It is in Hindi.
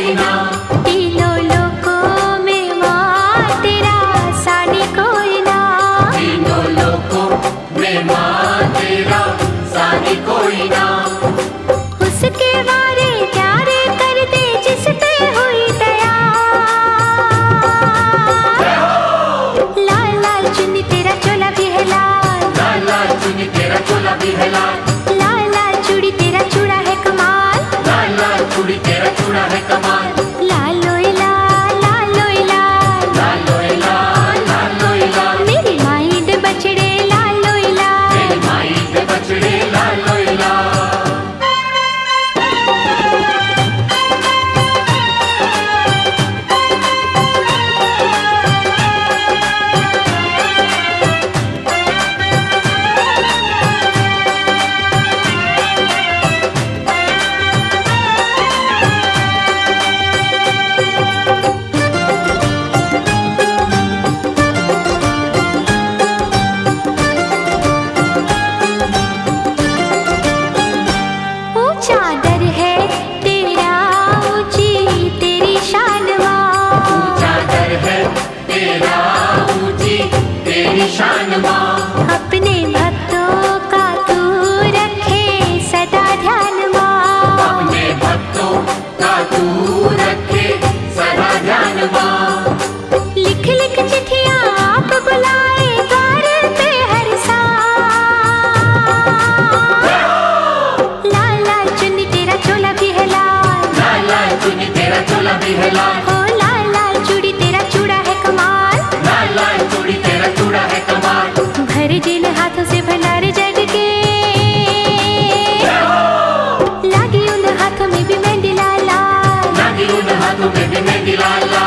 कोई ना, तीनों लोकों में माँ तेरा सानी कोई ना, तीनों लोकों में माँ तेरा सानी कोई ना। उसके वारे प्यारे कर दे जिस पे हुई दया। लाल लाल चुन्नी तेरा चोला भी है लाल, लाल लाल चुन्नी तेरा चोला भी है लाल, लाल लाल चूड़ी तेरा चूड़ा है कमाल, लाल लाल चूड़ी तेरा चूड़ा है कमाल। लाल लोई लाल, लाल लोई लाल, लाल लोए लाल, लाल लोए लाल, मेरी माई दे बछड़े लाल लोई लाल। मेरी माई के बछड़े लाल लोए लाल। वो चादर है तेरा ऊंची तेरी शान माँ, चादर है तेरा ऊंची तेरी शान माँ, अपने भक्तों का तू रखे सदा ध्यान माँ। अपने भक्तों का तू रखे सदा ध्यान माँ। लिख लिख चिट्ठियाँ आप बुलाए द्वार पे हर साल। लाल लाल चुन्नी तेरा चोला भी है लाल, लाल लाल चुन्नी तेरा चोला भी है लाल, ओ लाल लाल चूड़ी तेरा चूड़ा है कमाल। लाल लाल चूड़ी तेरा चूड़ा है कमाल। भर जिन हाथों से भंडार जग के, लागी उन हाथों में भी मेहंदी लाल लाल। लगी उन हाथों में भी मेहंदी लाल लाल।